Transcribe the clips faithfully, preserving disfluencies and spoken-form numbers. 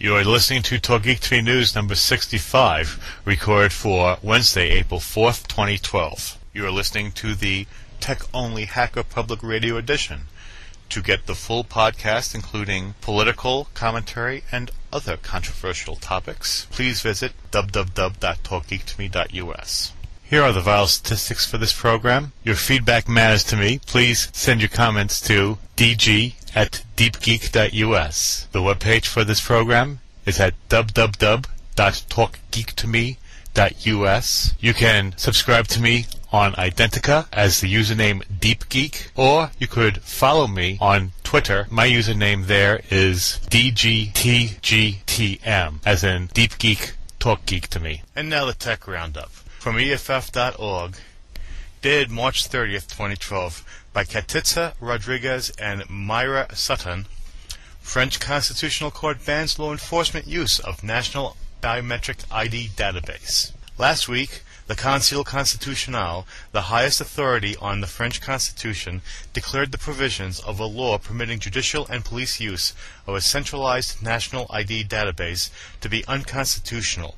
You are listening to Talk Geek to Me News number sixty-five, recorded for Wednesday, April fourth, twenty twelve. You are listening to the Tech-Only Hacker Public Radio edition. To get the full podcast, including political commentary and other controversial topics, please visit w w w dot talk geek to me dot u s. Here are the vital statistics for this program. Your feedback matters to me. Please send your comments to d g at deep geek dot u s. The webpage for this program is at w w w dot talk geek to me dot u s. You can subscribe to me on Identica as the username DeepGeek, or you could follow me on Twitter. My username there is d g t g t m, as in Deep Geek, Talk Geek to Me. And now the Tech Roundup. From E F F dot org, dated March thirtieth, twenty twelve, by Katitza Rodriguez and Myra Sutton. French Constitutional Court bans law enforcement use of National Biometric I D Database. Last week, the Conseil Constitutionnel, the highest authority on the French Constitution, declared the provisions of a law permitting judicial and police use of a centralized national I D database to be unconstitutional.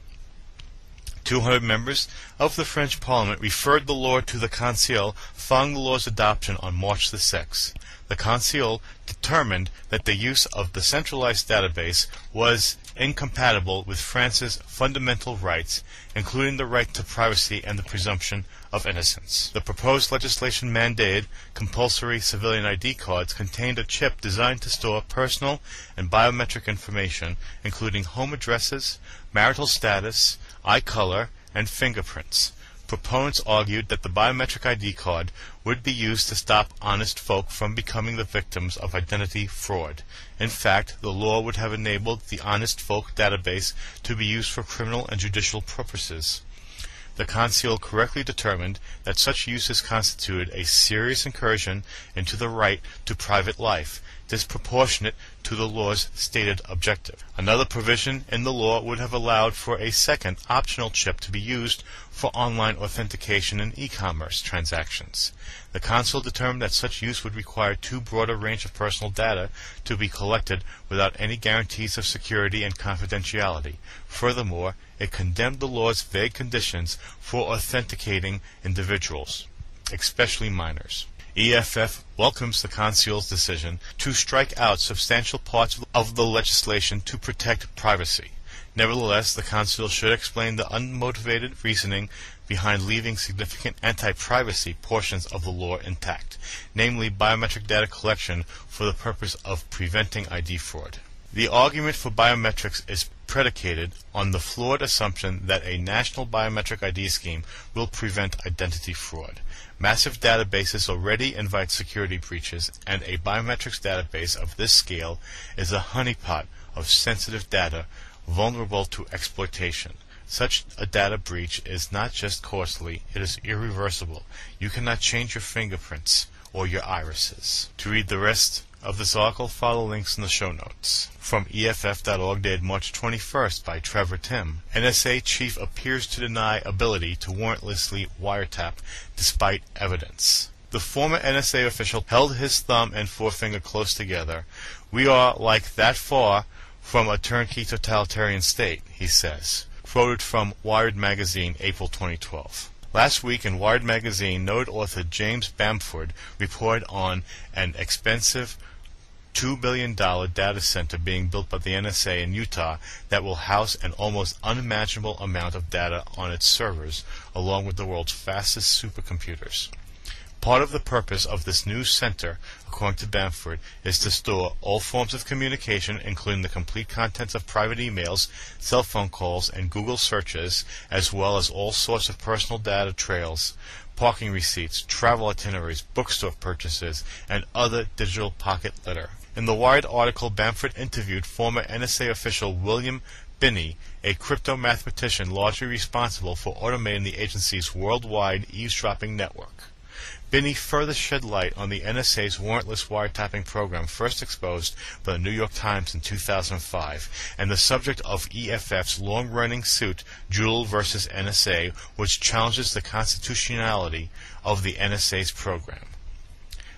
two hundred members of the French Parliament referred the law to the Conseil following the law's adoption on March the sixth. The Conseil determined that the use of the centralized database was incompatible with France's fundamental rights, including the right to privacy and the presumption of innocence. The proposed legislation mandated compulsory civilian I D cards contained a chip designed to store personal and biometric information, including home addresses, marital status, eye color, and fingerprints. Proponents argued that the biometric I D card would be used to stop honest folk from becoming the victims of identity fraud. In fact, the law would have enabled the Honest Folk database to be used for criminal and judicial purposes. The Conseil correctly determined that such uses constituted a serious incursion into the right to private life, disproportionate to the law's stated objective. Another provision in the law would have allowed for a second optional chip to be used for online authentication in e-commerce transactions. The Conseil determined that such use would require too broad a range of personal data to be collected without any guarantees of security and confidentiality. Furthermore, it condemned the law's vague conditions for authenticating individuals, especially minors. E F F welcomes the Conseil's decision to strike out substantial parts of the legislation to protect privacy. Nevertheless, the Conseil should explain the unmotivated reasoning behind leaving significant anti-privacy portions of the law intact, namely biometric data collection for the purpose of preventing I D fraud. The argument for biometrics is predicated on the flawed assumption that a national biometric I D scheme will prevent identity fraud. Massive databases already invite security breaches, and a biometrics database of this scale is a honeypot of sensitive data vulnerable to exploitation. Such a data breach is not just costly, it is irreversible. You cannot change your fingerprints or your irises. To read the rest of this article, follow links in the show notes. From E F F dot org, dated March twenty-first, by Trevor Tim. N S A chief appears to deny ability to warrantlessly wiretap despite evidence. The former N S A official held his thumb and forefinger close together. "We are like that far from a turnkey totalitarian state," he says. Quoted from Wired Magazine, April twenty twelve. Last week in Wired Magazine, noted author James Bamford reported on an expensive two billion dollars data center being built by the N S A in Utah that will house an almost unimaginable amount of data on its servers, along with the world's fastest supercomputers. Part of the purpose of this new center, according to Bamford, is to store all forms of communication, including the complete contents of private emails, cell phone calls, and Google searches, as well as all sorts of personal data trails, parking receipts, travel itineraries, bookstore purchases, and other digital pocket litter. In the Wired article, Bamford interviewed former N S A official William Binney, a crypto mathematician largely responsible for automating the agency's worldwide eavesdropping network. Binney further shed light on the N S A's warrantless wiretapping program, first exposed by the New York Times in two thousand five, and the subject of E F F's long-running suit, Joule versus N S A, which challenges the constitutionality of the N S A's program.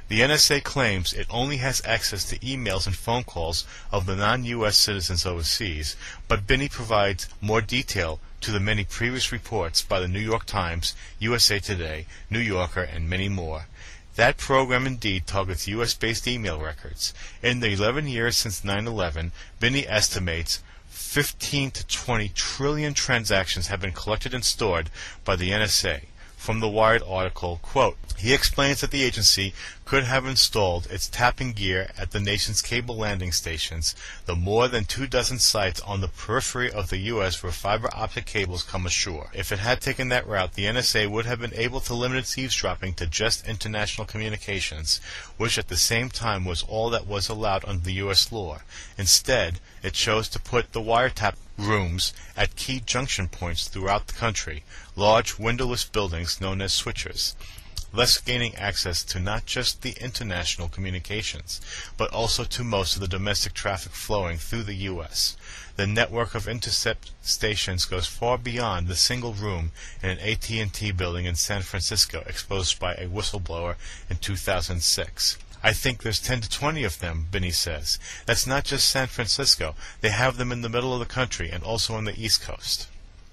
The N S A claims it only has access to emails and phone calls of the non-U S citizens overseas, but Binney provides more detail to the many previous reports by the New York Times, U S A Today, New Yorker, and many more. That program indeed targets U S-based email records. In the eleven years since nine eleven, Binney estimates fifteen to twenty trillion transactions have been collected and stored by the N S A. From the Wired article, quote, he explains that the agency could have installed its tapping gear at the nation's cable landing stations, the more than two dozen sites on the periphery of the U S where fiber optic cables come ashore. If it had taken that route, the N S A would have been able to limit its eavesdropping to just international communications, which at the same time was all that was allowed under the U S law. Instead, it chose to put the wiretap rooms at key junction points throughout the country, large windowless buildings known as switchers, thus gaining access to not just the international communications, but also to most of the domestic traffic flowing through the U S. The network of intercept stations goes far beyond the single room in an A T and T building in San Francisco exposed by a whistleblower in two thousand six. I think there's ten to twenty of them, Binney says. That's not just San Francisco. They have them in the middle of the country and also on the East Coast.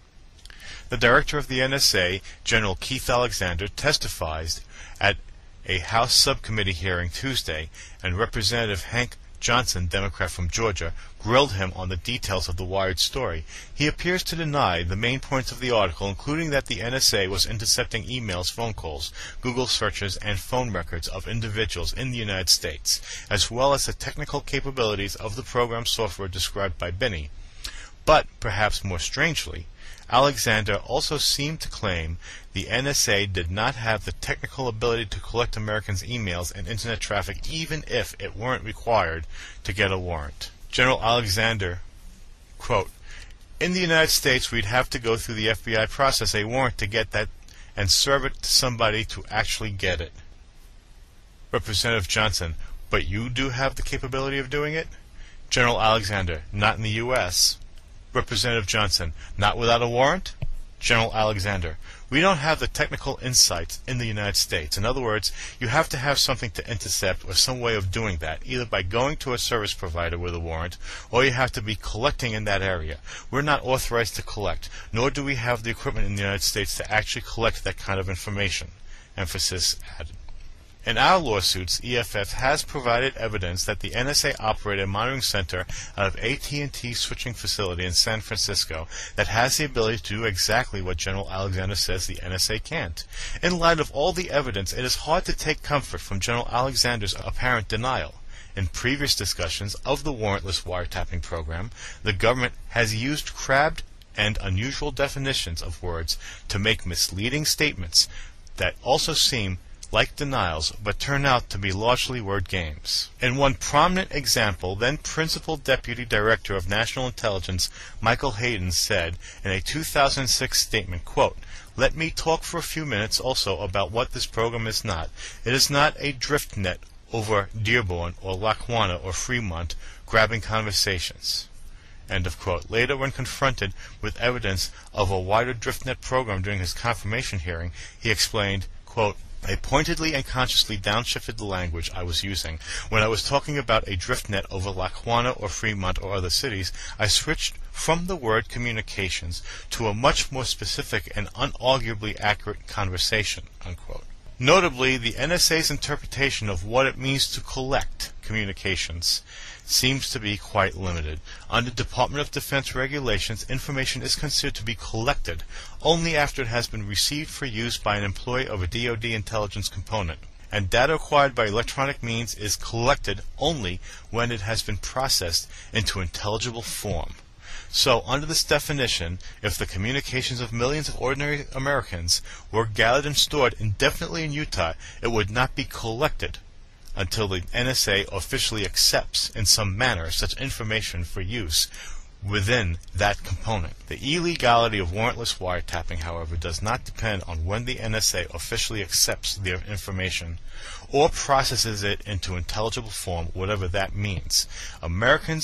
The director of the N S A, General Keith Alexander, testified at a House subcommittee hearing Tuesday, and Representative Hank Johnson, Democrat from Georgia, grilled him on the details of the Wired story. He appears to deny the main points of the article, including that the N S A was intercepting emails, phone calls, Google searches, and phone records of individuals in the United States, as well as the technical capabilities of the program software described by Binney. But, perhaps more strangely, Alexander also seemed to claim the N S A did not have the technical ability to collect Americans' emails and internet traffic even if it weren't required to get a warrant. General Alexander, quote, in the United States we'd have to go through the F B I process a warrant to get that and serve it to somebody to actually get it. Representative Johnson, but you do have the capability of doing it? General Alexander, not in the U S Representative Johnson, not without a warrant? General Alexander, we don't have the technical insights in the United States. In other words, you have to have something to intercept or some way of doing that, either by going to a service provider with a warrant, or you have to be collecting in that area. We're not authorized to collect, nor do we have the equipment in the United States to actually collect that kind of information. Emphasis added. In our lawsuits, E F F has provided evidence that the N S A operated a monitoring center out of A T and T switching facility in San Francisco that has the ability to do exactly what General Alexander says the N S A can't. In light of all the evidence, it is hard to take comfort from General Alexander's apparent denial. In previous discussions of the warrantless wiretapping program, the government has used crabbed and unusual definitions of words to make misleading statements that also seem like denials, but turn out to be largely word games. In one prominent example, then Principal Deputy Director of National Intelligence Michael Hayden said in a two thousand six statement, quote, let me talk for a few minutes also about what this program is not. It is not a drift net over Dearborn or Lackawanna or Fremont grabbing conversations. End of quote. Later, when confronted with evidence of a wider driftnet program during his confirmation hearing, he explained, quote, I pointedly and consciously downshifted the language I was using. When I was talking about a drift net over Lackawanna or Fremont or other cities, I switched from the word communications to a much more specific and unarguably accurate conversation, unquote. Notably, the N S A's interpretation of what it means to collect communications seems to be quite limited. Under Department of Defense regulations, information is considered to be collected only after it has been received for use by an employee of a D O D intelligence component, and data acquired by electronic means is collected only when it has been processed into intelligible form. So, under this definition, if the communications of millions of ordinary Americans were gathered and stored indefinitely in Utah, it would not be collected until the N S A officially accepts in some manner such information for use within that component. The illegality of warrantless wiretapping, however, does not depend on when the N S A officially accepts the information or processes it into intelligible form, whatever that means. Americans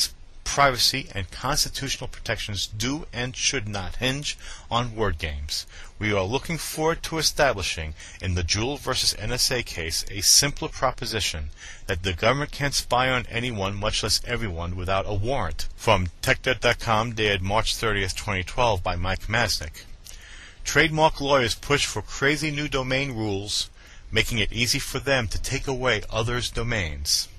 privacy, and constitutional protections do and should not hinge on word games. We are looking forward to establishing, in the Juul versus N S A case, a simpler proposition that the government can't spy on anyone, much less everyone, without a warrant. From TechDebt dot com, dated March thirtieth, twenty twelve, by Mike Masnick. Trademark lawyers push for crazy new domain rules, making it easy for them to take away others' domains.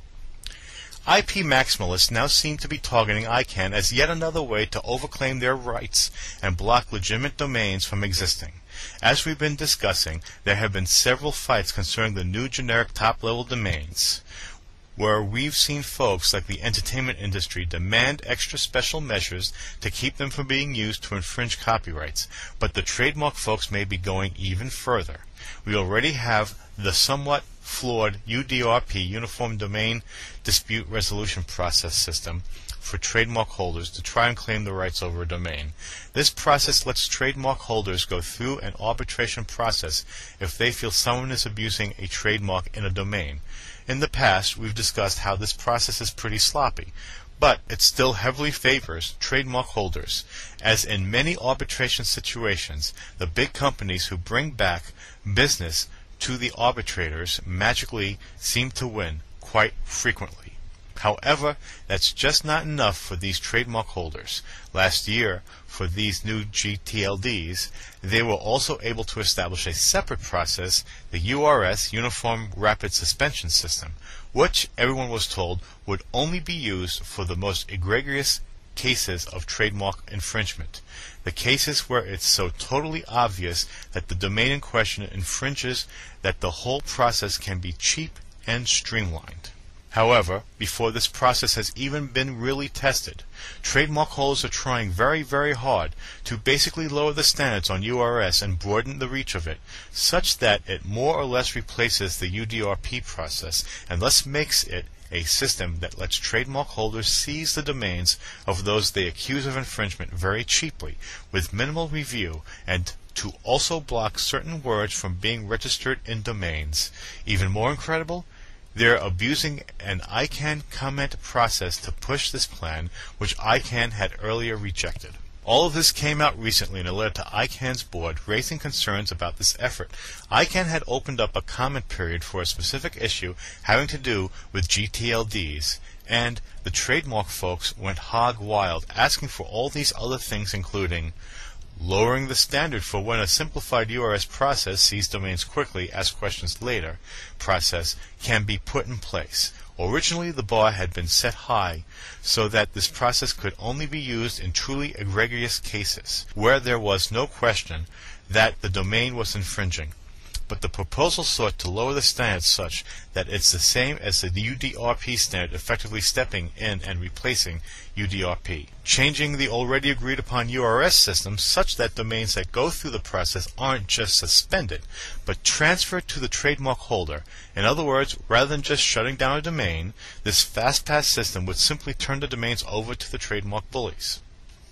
I P maximalists now seem to be targeting I CANN as yet another way to overclaim their rights and block legitimate domains from existing. As we've been discussing, there have been several fights concerning the new generic top-level domains, where we've seen folks like the entertainment industry demand extra special measures to keep them from being used to infringe copyrights, but the trademark folks may be going even further. We already have the somewhat flawed U D R P, Uniform Domain Dispute Resolution Process system, for trademark holders to try and claim the rights over a domain. This process lets trademark holders go through an arbitration process if they feel someone is abusing a trademark in a domain. In the past, we've discussed how this process is pretty sloppy, but it still heavily favors trademark holders, as in many arbitration situations, the big companies who bring back business to the arbitrators magically seem to win quite frequently. However, that's just not enough for these trademark holders. Last year, for these new G T L Ds, they were also able to establish a separate process, the U R S, Uniform Rapid Suspension System, which everyone was told would only be used for the most egregious cases of trademark infringement. The cases where it's so totally obvious that the domain in question infringes that the whole process can be cheap and streamlined. However, before this process has even been really tested, trademark holders are trying very, very hard to basically lower the standards on U R S and broaden the reach of it, such that it more or less replaces the U D R P process and thus makes it a system that lets trademark holders seize the domains of those they accuse of infringement very cheaply, with minimal review, and to also block certain words from being registered in domains. Even more incredible, they're abusing an I CANN comment process to push this plan, which I CANN had earlier rejected. All of this came out recently in a letter to I CANN's board raising concerns about this effort. I CANN had opened up a comment period for a specific issue having to do with G T L Ds, and the trademark folks went hog wild, asking for all these other things, including lowering the standard for when a simplified U R S process sees domains quickly, ask questions later process can be put in place. Originally, the bar had been set high so that this process could only be used in truly egregious cases, where there was no question that the domain was infringing. But the proposal sought to lower the standard such that it's the same as the U D R P standard, effectively stepping in and replacing U D R P, changing the already agreed upon U R S system such that domains that go through the process aren't just suspended, but transferred to the trademark holder. In other words, rather than just shutting down a domain, this FastPass system would simply turn the domains over to the trademark bullies.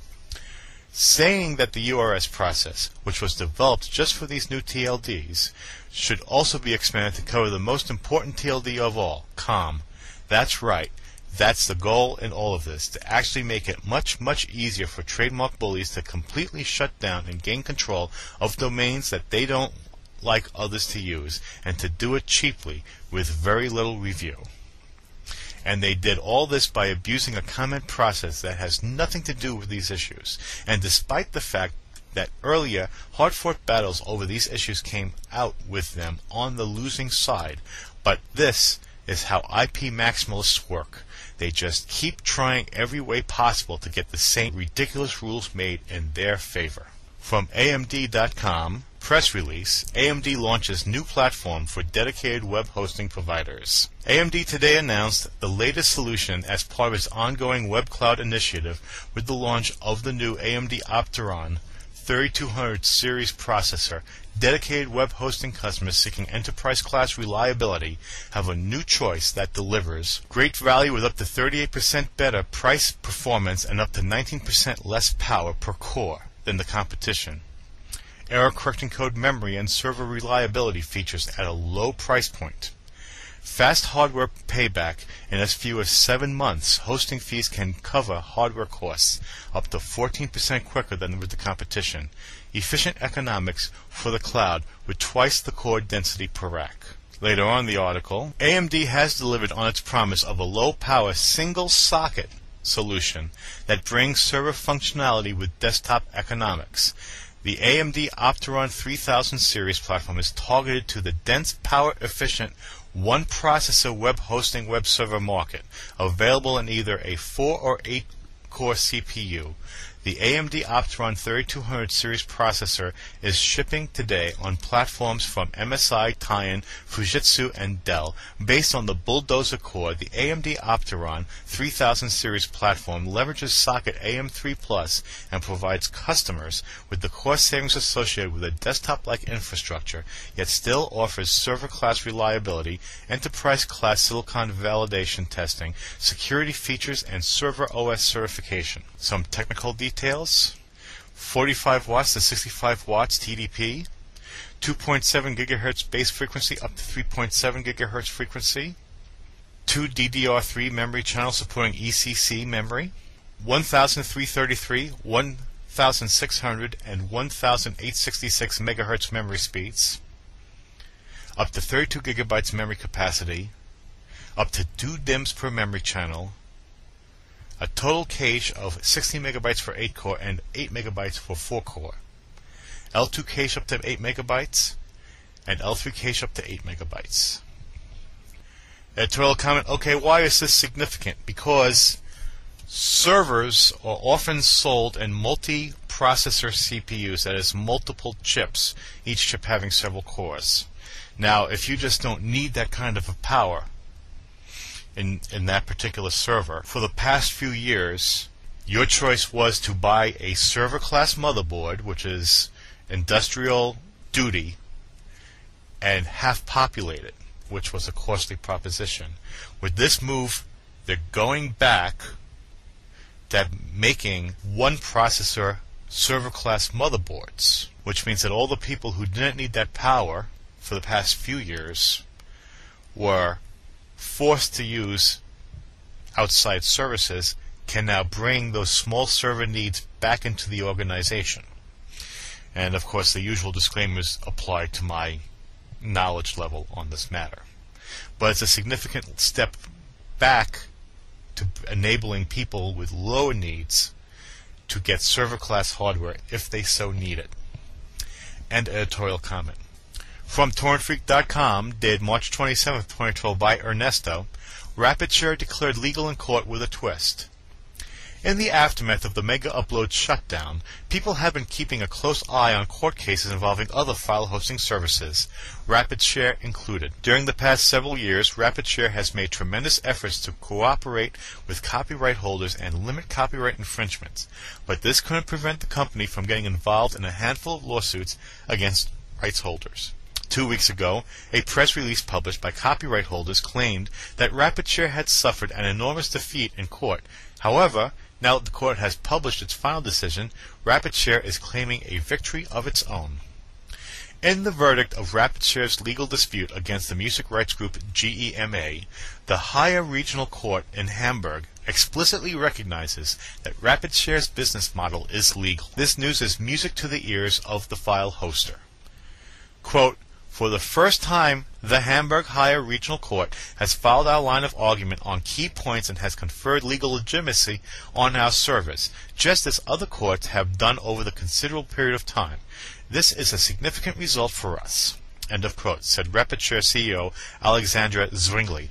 Saying that the U R S process, which was developed just for these new T L Ds, should also be expanded to cover the most important T L D of all, COM. That's right. That's the goal in all of this, to actually make it much, much easier for trademark bullies to completely shut down and gain control of domains that they don't like others to use, and to do it cheaply with very little review. And they did all this by abusing a comment process that has nothing to do with these issues. And despite the fact that earlier hard-fought battles over these issues came out with them on the losing side, but this is how I P maximalists work. They just keep trying every way possible to get the same ridiculous rules made in their favor. From A M D dot com, press release, A M D launches new platform for dedicated web hosting providers. A M D today announced the latest solution as part of its ongoing web cloud initiative with the launch of the new A M D Opteron thirty-two hundred series processor. Dedicated web hosting customers seeking enterprise-class reliability have a new choice that delivers great value with up to thirty-eight percent better price performance and up to nineteen percent less power per core than the competition. Error correcting code memory and server reliability features at a low price point. Fast hardware payback in as few as seven months. Hosting fees can cover hardware costs up to fourteen percent quicker than with the competition. Efficient economics for the cloud with twice the core density per rack. Later on in the article, A M D has delivered on its promise of a low-power single-socket solution that brings server functionality with desktop economics. The A M D Opteron three thousand series platform is targeted to the dense, power-efficient, one-processor web hosting web server market, available in either a four or eight core C P U. The A M D Opteron thirty-two hundred series processor is shipping today on platforms from M S I, Tyan, Fujitsu, and Dell. Based on the Bulldozer core, the A M D Opteron three thousand series platform leverages socket A M three plus and provides customers with the cost savings associated with a desktop-like infrastructure, yet still offers server-class reliability, enterprise-class silicon validation testing, security features, and server O S certification. Some technical details: forty-five watts to sixty-five watts T D P, two point seven gigahertz base frequency up to three point seven gigahertz frequency, two D D R three memory channels supporting E C C memory, one thousand three thirty-three, one thousand six hundred, and one thousand eight hundred sixty-six megahertz memory speeds, up to thirty-two gigabytes memory capacity, up to two D I Ms per memory channel, a total cache of sixty megabytes for eight core and eight megabytes for four core, L two cache up to eight megabytes, and L three cache up to eight megabytes. Editorial comment: okay, why is this significant? Because servers are often sold in multi-processor C P Us, that is, multiple chips, each chip having several cores. Now, if you just don't need that kind of a power In, in that particular server, for the past few years, your choice was to buy a server-class motherboard, which is industrial duty, and half-populated, which was a costly proposition. With this move, they're going back to making one-processor server-class motherboards, which means that all the people who didn't need that power for the past few years were forced to use outside services, can now bring those small server needs back into the organization. And of course, the usual disclaimers apply to my knowledge level on this matter. But it's a significant step back to enabling people with lower needs to get server-class hardware if they so need it. End editorial comment. From torrent freak dot com, dated March twenty-seventh, twenty twelve, by Ernesto, RapidShare declared legal in court with a twist. In the aftermath of the Mega Upload shutdown, people have been keeping a close eye on court cases involving other file hosting services, RapidShare included. During the past several years, RapidShare has made tremendous efforts to cooperate with copyright holders and limit copyright infringements, but this couldn't prevent the company from getting involved in a handful of lawsuits against rights holders. Two weeks ago, a press release published by copyright holders claimed that RapidShare had suffered an enormous defeat in court. However, now that the court has published its final decision, RapidShare is claiming a victory of its own. In the verdict of RapidShare's legal dispute against the music rights group G E M A, the higher regional court in Hamburg explicitly recognizes that RapidShare's business model is legal. This news is music to the ears of the file hoster. Quote, "For the first time, the Hamburg Higher Regional Court has followed our line of argument on key points and has conferred legal legitimacy on our service, just as other courts have done over the considerable period of time. This is a significant result for us." End of quote, said RapidShare C E O Alexandra Zwingli.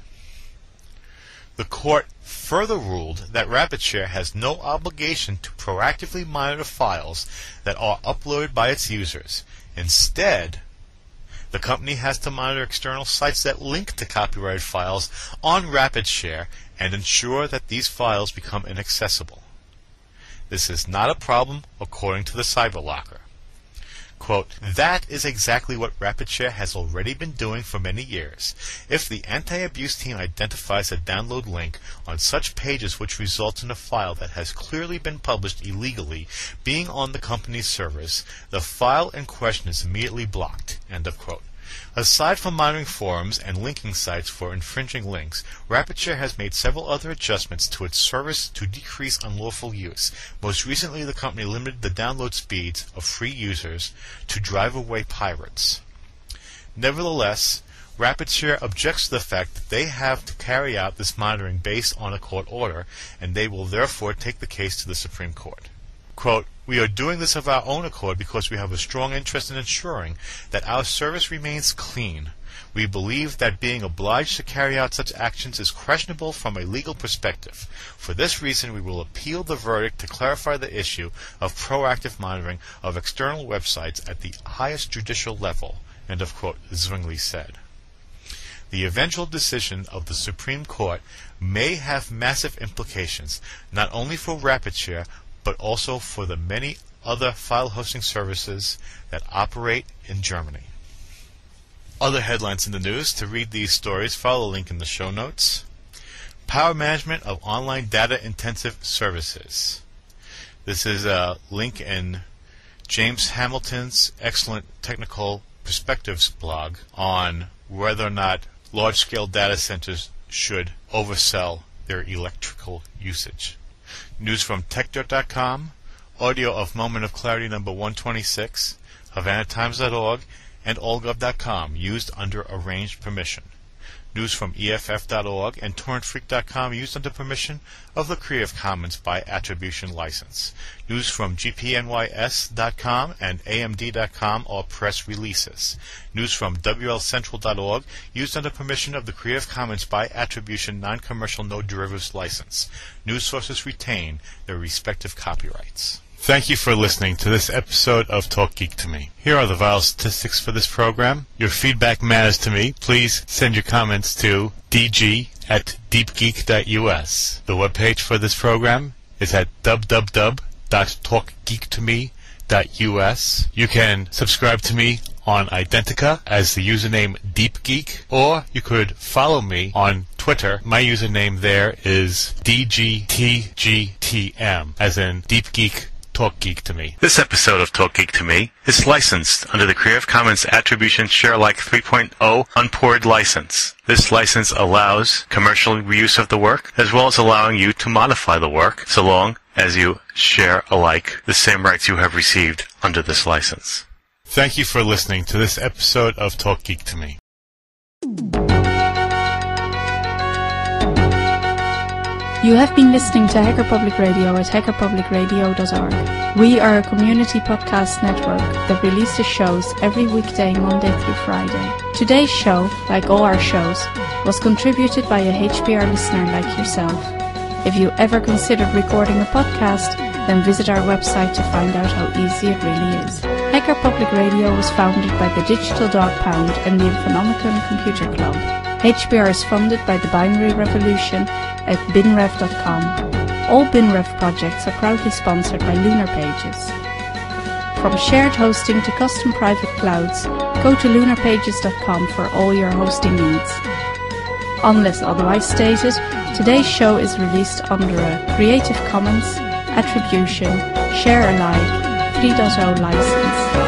The court further ruled that RapidShare has no obligation to proactively monitor files that are uploaded by its users. Instead, the company has to monitor external sites that link to copyrighted files on RapidShare and ensure that these files become inaccessible. This is not a problem, according to the CyberLocker. Quote, "That is exactly what RapidShare has already been doing for many years. If the anti-abuse team identifies a download link on such pages which results in a file that has clearly been published illegally being on the company's servers, the file in question is immediately blocked." End of quote. Aside from monitoring forums and linking sites for infringing links, RapidShare has made several other adjustments to its service to decrease unlawful use. Most recently, the company limited the download speeds of free users to drive away pirates. Nevertheless, RapidShare objects to the fact that they have to carry out this monitoring based on a court order, and they will therefore take the case to the Supreme Court. Quote, "We are doing this of our own accord because we have a strong interest in ensuring that our service remains clean. We believe that being obliged to carry out such actions is questionable from a legal perspective. For this reason, we will appeal the verdict to clarify the issue of proactive monitoring of external websites at the highest judicial level," end of quote, Zwingli said. The eventual decision of the Supreme Court may have massive implications, not only for RapidShare, but also for the many other file hosting services that operate in Germany. Other headlines in the news. To read these stories, follow the link in the show notes. Power management of online data-intensive services. This is a link in James Hamilton's excellent technical perspectives blog on whether or not large-scale data centers should oversell their electrical usage. News from TechDirt dot com, audio of Moment of Clarity number one twenty-six, Havana Times dot org, and all gov dot com, used under arranged permission. News from E F F dot org and torrent freak dot com, used under permission of the Creative Commons by Attribution License. News from G P N Y S dot com and A M D dot com, all press releases. News from W L Central dot org, used under permission of the Creative Commons by Attribution Non-Commercial No Derivatives License. News sources retain their respective copyrights. Thank you for listening to this episode of Talk Geek to Me. Here are the vital statistics for this program. Your feedback matters to me. Please send your comments to d g at deep geek dot u s. The webpage for this program is at w w w dot talk geek to me dot u s. You can subscribe to me on Identica as the username DeepGeek, or you could follow me on Twitter. My username there is D G T G T M, as in Deep Geek Talk Geek to Me. This episode of Talk Geek to Me is licensed under the Creative Commons Attribution Sharealike three point oh Unported license. This license allows commercial reuse of the work, as well as allowing you to modify the work, so long as you share alike the same rights you have received under this license. Thank you for listening to this episode of Talk Geek to Me. You have been listening to Hacker Public Radio at hacker public radio dot org. We are a community podcast network that releases shows every weekday, Monday through Friday. Today's show, like all our shows, was contributed by a H P R listener like yourself. If you ever considered recording a podcast, then visit our website to find out how easy it really is. Hacker Public Radio was founded by the Digital Dog Pound and the Infonomicon Computer Club. H P R is funded by the Binary Revolution at bin rev dot com. All BinRev projects are proudly sponsored by Lunar Pages. From shared hosting to custom private clouds, go to lunar pages dot com for all your hosting needs. Unless otherwise stated, today's show is released under a Creative Commons Attribution Share Alike three point oh license.